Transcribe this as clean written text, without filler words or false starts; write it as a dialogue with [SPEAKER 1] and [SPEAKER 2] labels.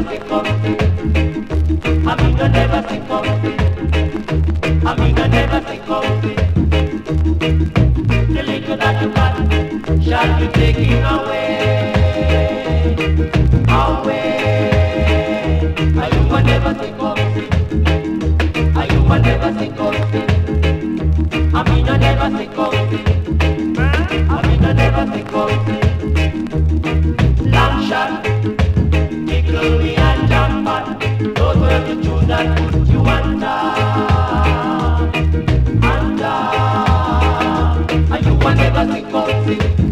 [SPEAKER 1] never think of it. I mean, I never think of it. I mean, I never think of it. The little that you got shall be taken away, away. I you will never think of it. I you will never think of it. I mean, I never think of it. I mean, I never think of it. Long shot, Nickelby and John Pat, those were the tunes that put you under. And you will never think of it.